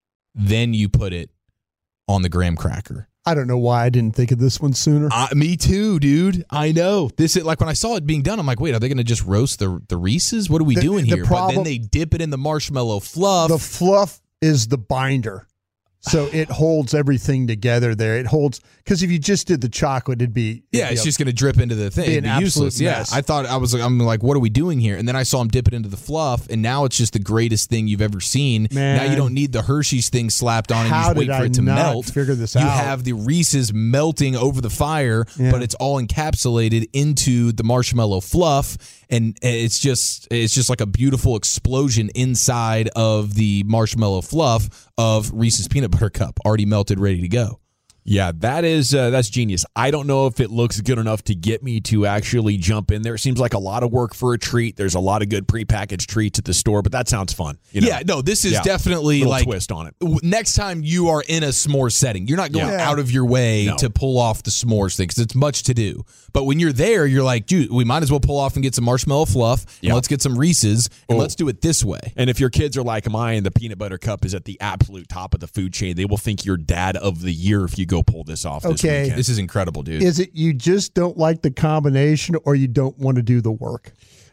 Then you put it on the graham cracker. I don't know why I didn't think of this one sooner. Me too, dude. I know. This is like when I saw it being done, I'm like, wait, are they going to just roast the Reese's? What are we doing here? But then they dip it in the marshmallow fluff. The fluff is the binder. So it holds everything together there. It holds, because if you just did the chocolate, it's just going to drip into the thing. It'd be useless. Mess. Yeah, I'm like, what are we doing here? And then I saw him dip it into the fluff, and now it's just the greatest thing you've ever seen. Man, now you don't need the Hershey's thing slapped on, and you just wait for it to melt. Figure this out. You have the Reese's melting over the fire, but it's all encapsulated into the marshmallow fluff, and it's just like a beautiful explosion inside of the marshmallow fluff of Reese's peanut butter cup, already melted, ready to go. Yeah, that's genius. I don't know if it looks good enough to get me to actually jump in there. It seems like a lot of work for a treat. There's a lot of good prepackaged treats at the store, but that sounds fun. Yeah, no, this is definitely little like twist on it. Next time you are in a s'mores setting, you're not going out of your way to pull off the s'mores thing because it's much to do. But when you're there, you're like, dude, we might as well pull off and get some marshmallow fluff, and let's get some Reese's, and let's do it this way. And if your kids are like mine, the peanut butter cup is at the absolute top of the food chain. They will think you're dad of the year if you go pull this off this weekend. This is incredible, dude. Is it you just don't like the combination, or you don't want to do the work?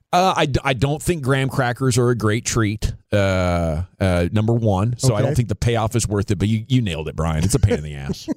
I don't think graham crackers are a great treat, number one. So I don't think the payoff is worth it. But you nailed it, Brian. It's a pain in the ass.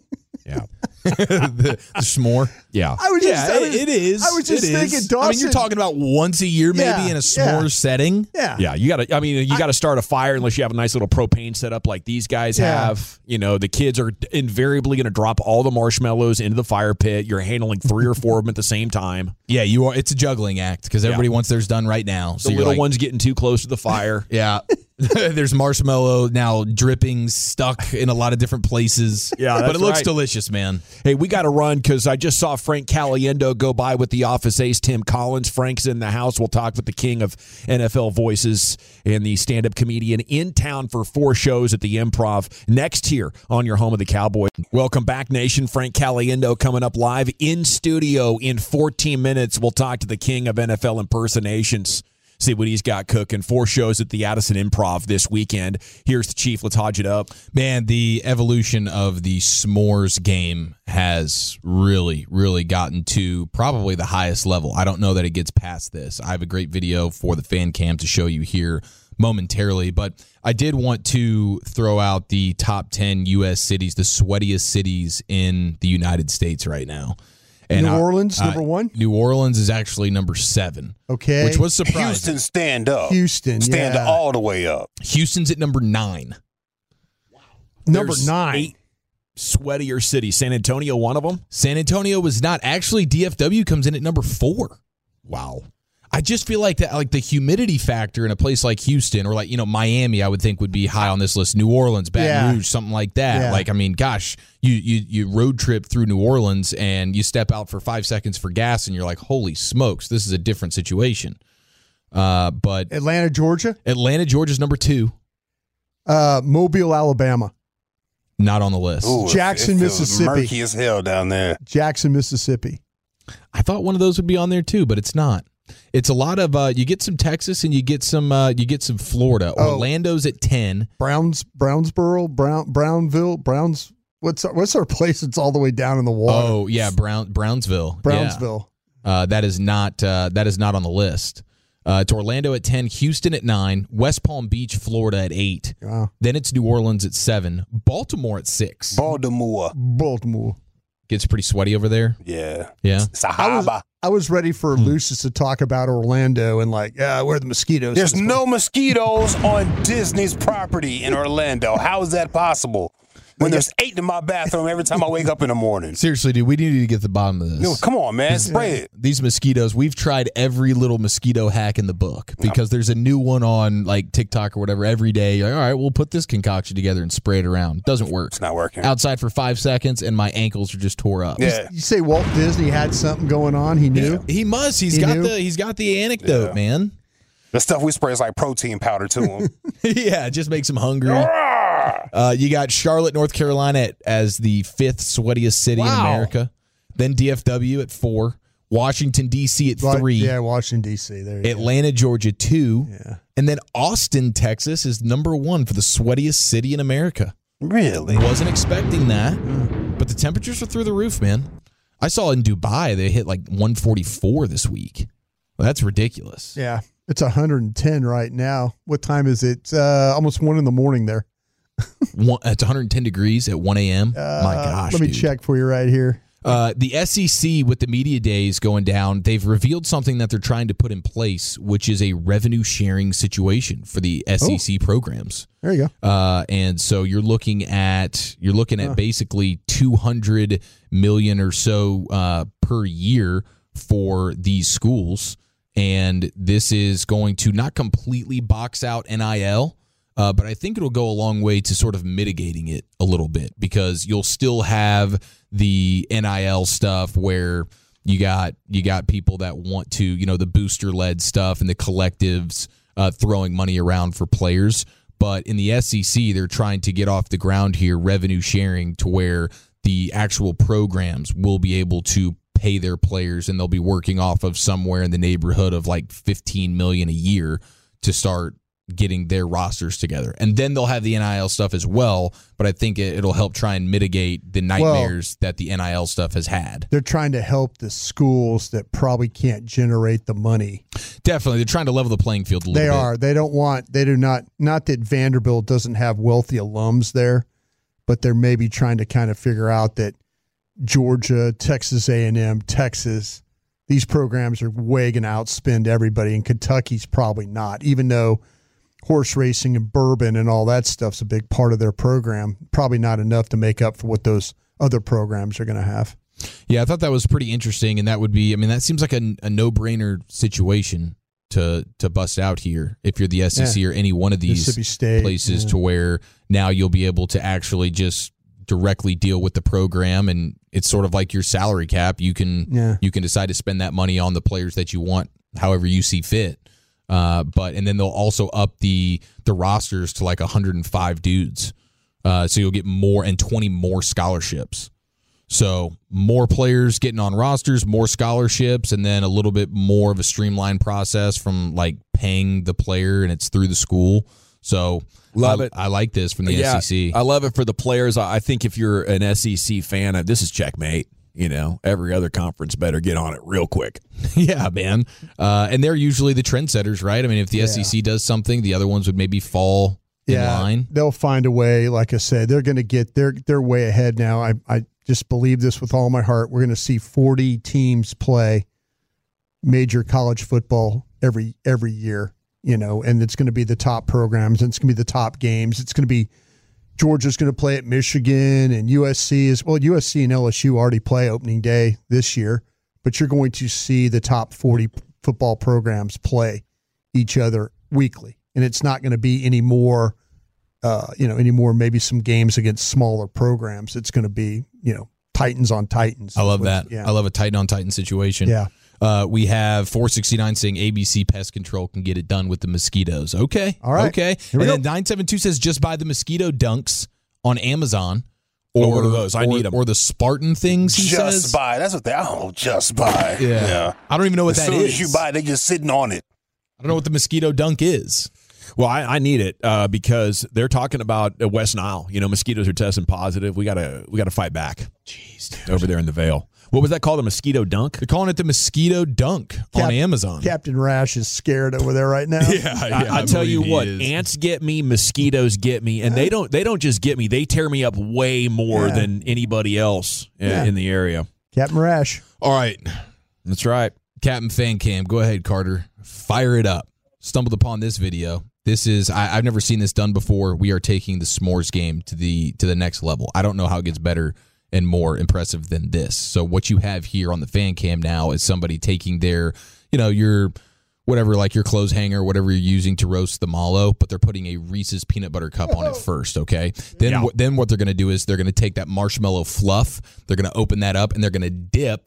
Yeah. the s'more. Yeah. It is. I was just thinking, Dawson. I mean, you're talking about once a year, maybe in a s'more setting. Yeah. Yeah, you got to start a fire unless you have a nice little propane setup like these guys have. You know, the kids are invariably going to drop all the marshmallows into the fire pit. You're handling 3 or 4 of them at the same time. Yeah, you are. It's a juggling act because everybody wants theirs done right now. So the little one's getting too close to the fire. Yeah. There's marshmallow now dripping, stuck in a lot of different places. Yeah, but it looks delicious, man. Hey, we got to run because I just saw Frank Caliendo go by with the office ace, Tim Collins. Frank's in the house. We'll talk with the king of NFL voices and the stand-up comedian in town for 4 shows at the Improv next here on your home of the Cowboys. Welcome back, nation. Frank Caliendo coming up live in studio in 14 minutes. We'll talk to the king of NFL impersonations. See what he's got cooking. 4 shows at the Addison Improv this weekend. Here's the Chief. Let's hodge it up. Man, the evolution of the s'mores game has really, really gotten to probably the highest level. I don't know that it gets past this. I have a great video for the fan cam to show you here momentarily, but I did want to throw out the top 10 U.S. cities, the sweatiest cities in the United States right now. And New Orleans, number 1? New Orleans is actually number 7. Okay. Which was surprising. Houston, stand up. Houston, stand all the way up. Houston's at number 9. Wow. Number There's 9. 8 sweatier cities. San Antonio, one of them? San Antonio was not. Actually, DFW comes in at number 4. Wow. I just feel like that, like the humidity factor in a place like Houston or like, Miami, I would think would be high on this list. New Orleans, Baton Rouge, something like that. Yeah. Like, I mean, gosh, you road trip through New Orleans and you step out for 5 seconds for gas and you're like, holy smokes, this is a different situation. But Atlanta, Georgia is number 2. Mobile, Alabama. Not on the list. Ooh, Jackson, it feels Mississippi. murky as hell down there. Jackson, Mississippi. I thought one of those would be on there too, but it's not. It's a lot of you get some Texas and you get some Florida. Orlando's at 10. Brownsboro, Brownville, what's our place that's all the way down in the water? Oh yeah, Brownsville. Brownsville. Yeah. That is not on the list. It's Orlando at 10, Houston at 9, West Palm Beach, Florida at 8. Wow. Then it's New Orleans at 7, Baltimore at 6. Baltimore. Gets pretty sweaty over there. Yeah. Sahaba. I was ready for Lucius to talk about Orlando and where are the mosquitoes? There's no mosquitoes on Disney's property in Orlando. How is that possible? When there's 8 in my bathroom every time I wake up in the morning. Seriously, dude, we need to get to the bottom of this. No, come on, man. Spray it. These mosquitoes, we've tried every little mosquito hack in the book because there's a new one on like TikTok or whatever every day. You're like, all right, we'll put this concoction together and spray it around. Doesn't work. It's not working. Outside for 5 seconds and my ankles are just tore up. Yeah. You say Walt Disney had something going on? He knew? Yeah. He must. He's got the anecdote, man. The stuff we spray is like protein powder to him. Yeah, it just makes him hungry. You got Charlotte, North Carolina as the 5th sweatiest city in America. Then DFW at 4. Washington, D.C. at 3. Yeah, Washington, D.C. There you Atlanta, Georgia, 2. Yeah. And then Austin, Texas is number 1 for the sweatiest city in America. Really? Wasn't expecting that. But the temperatures are through the roof, man. I saw in Dubai they hit like 144 this week. Well, that's ridiculous. Yeah. It's 110 right now. What time is it? Almost 1 in the morning there. It's 110 degrees at 1 a.m. My gosh, let me check for you right here. The SEC, with the media days going down, they've revealed something that they're trying to put in place, which is a revenue sharing situation for the SEC programs. There you go. And so you're looking at basically $200 million or so per year for these schools, and this is going to not completely box out NIL. But I think it'll go a long way to sort of mitigating it a little bit because you'll still have the NIL stuff where you got people that want to, the booster-led stuff and the collectives throwing money around for players. But in the SEC, they're trying to get off the ground here, revenue sharing, to where the actual programs will be able to pay their players, and they'll be working off of somewhere in the neighborhood of like $15 million a year to start getting their rosters together. And then they'll have the NIL stuff as well, but I think it'll help try and mitigate the nightmares that the NIL stuff has had. They're trying to help the schools that probably can't generate the money. Definitely. They're trying to level the playing field a little bit. They are. They do not that Vanderbilt doesn't have wealthy alums there, but they're maybe trying to kind of figure out that Georgia, Texas A&M, Texas, these programs are way going to outspend everybody, and Kentucky's probably not, even though horse racing and bourbon and all that stuff's a big part of their program. Probably not enough to make up for what those other programs are going to have. Yeah, I thought that was pretty interesting, and that would be, I mean, that seems like a no-brainer situation to bust out here if you're the SEC or any one of these places to where now you'll be able to actually just directly deal with the program, and it's sort of like your salary cap. You can decide to spend that money on the players that you want however you see fit. And then they'll also up the rosters to like 105 dudes. So you'll get more and 20 more scholarships. So more players getting on rosters, more scholarships, and then a little bit more of a streamlined process from like paying the player, and it's through the school. So love it. I like this from the SEC. I love it for the players. I think if you're an SEC fan, this is checkmate. You know, every other conference better get on it real quick. Yeah, man. And they're usually the trendsetters, right? I mean, if the SEC does something, the other ones would maybe fall in line. They'll find a way. Like I said, they're going to get they're way ahead now. I just believe this with all my heart. We're going to see 40 teams play major college football every year, you know, and it's going to be the top programs, and it's going to be the top games. It's going to be Georgia's going to play at Michigan, and USC and LSU already play opening day this year, but you're going to see the top 40 football programs play each other weekly. And it's not going to be any more maybe some games against smaller programs. It's going to be, Titans on Titans. I love that. Yeah. I love a Titan on Titan situation. Yeah. We have 469 saying ABC Pest Control can get it done with the mosquitoes. Okay. All right. Okay. And then 972 says just buy the mosquito dunks on Amazon. Or what are those? I need them. Or the Spartan things, he says. Just buy. That's what just buy. Yeah. I don't even know what that is. As soon as you buy, they're just sitting on it. I don't know what the mosquito dunk is. Well, I need it because they're talking about West Nile. You know, mosquitoes are testing positive. We gotta fight back. Jeez, dude. Over there in the Vale. What was that called? A mosquito dunk? They're calling it the mosquito dunk on Amazon. Captain Rash is scared over there right now. I tell you what, ants get me, mosquitoes get me, and they don't just get me. They tear me up way more than anybody else in the area. Captain Rash. All right. That's right. Captain Fan Cam. Go ahead, Carter. Fire it up. Stumbled upon this video. This is I've never seen this done before. We are taking the s'mores game to the next level. I don't know how it gets better and more impressive than this. So what you have here on the fan cam now is somebody taking their, your whatever, like your clothes hanger, whatever you're using to roast the mallow, but they're putting a Reese's peanut butter cup on it first, okay? Then what they're going to do is they're going to take that marshmallow fluff, they're going to open that up, and they're going to dip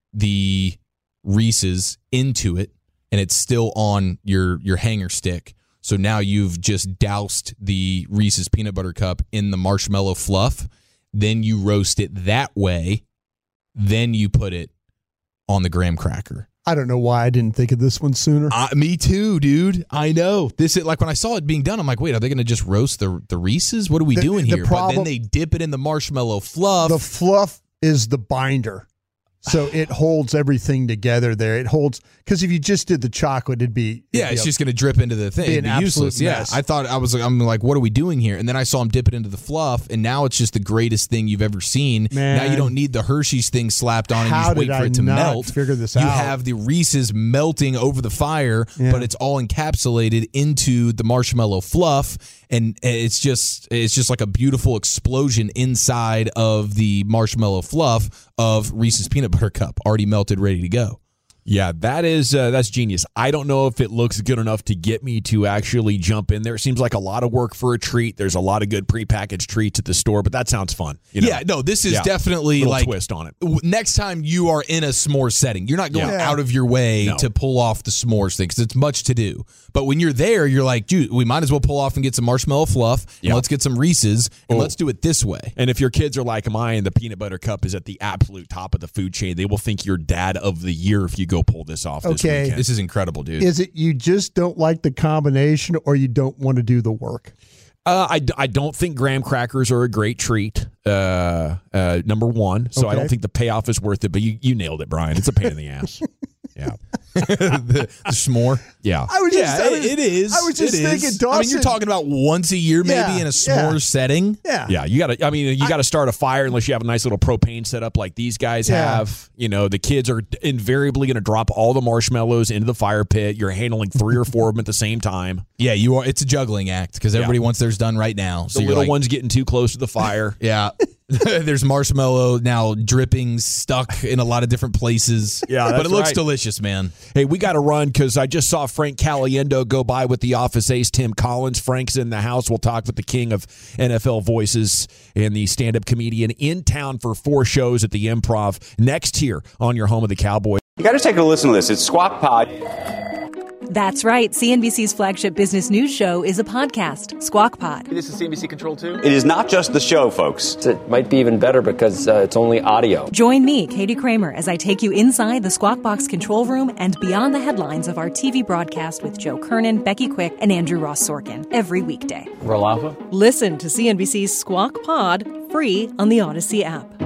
the Reese's into it, and it's still on your hanger stick. So now you've just doused the Reese's peanut butter cup in the marshmallow fluff. Then you roast it that way. Then you put it on the graham cracker. I don't know why I didn't think of this one sooner. Me too, dude. I know. This is like when I saw it being done, I'm like, wait, are they going to just roast the Reese's? What are we doing here? But then they dip it in the marshmallow fluff. The fluff is the binder. So it holds everything together there. It holds, because if you just did the chocolate, it's just going to drip into the thing. It'd be useless. Yeah, I thought I'm like, what are we doing here? And then I saw him dip it into the fluff, and now it's just the greatest thing you've ever seen. Man. Now you don't need the Hershey's thing slapped on, and you just wait for it to melt. Figure this out. You have the Reese's melting over the fire, but it's all encapsulated into the marshmallow fluff. And it's just like a beautiful explosion inside of the marshmallow fluff of Reese's peanut butter cup, already melted, ready to go. Yeah, that's genius. I don't know if it looks good enough to get me to actually jump in there. It seems like a lot of work for a treat. There's a lot of good prepackaged treats at the store, but that sounds fun. Yeah, no, this is definitely like twist on it. Next time you are in a s'mores setting, you're not going out of your way to pull off the s'mores thing because it's much to do. But when you're there, you're like, dude, we might as well pull off and get some marshmallow fluff, and let's get some Reese's, and let's do it this way. And if your kids are like mine, the peanut butter cup is at the absolute top of the food chain. They will think you're dad of the year if you go pull this off this weekend. This is incredible, dude. Is it you just don't like the combination, or you don't want to do the work? I don't think graham crackers are a great treat, number one. So I don't think the payoff is worth it. But you nailed it, Brian. It's a pain in the ass. Yeah. the s'more. Yeah. It is. I was just thinking, Dawson. I mean, you're talking about once a year, maybe in a s'more setting. Yeah. Yeah, you got to start a fire unless you have a nice little propane setup like these guys have. You know, the kids are invariably going to drop all the marshmallows into the fire pit. You're handling 3 or 4 of them at the same time. Yeah, you are. It's a juggling act because everybody wants theirs done right now. So the little one's getting too close to the fire. Yeah. There's marshmallow now drippings stuck in a lot of different places. Yeah, but it looks delicious, man. Hey, we got to run because I just saw Frank Caliendo go by with the office ace, Tim Collins. Frank's in the house. We'll talk with the king of NFL voices and the stand-up comedian in town for 4 shows at the Improv next here on your home of the Cowboys. You got to take a listen to this. It's Squawk Pod. That's right. CNBC's flagship business news show is a podcast, Squawk Pod. This is CNBC Control 2? It is not just the show, folks. It might be even better because it's only audio. Join me, Katie Kramer, as I take you inside the Squawk Box control room and beyond the headlines of our TV broadcast with Joe Kernan, Becky Quick, and Andrew Ross Sorkin every weekday. Roll Alpha? Listen to CNBC's Squawk Pod free on the Odyssey app.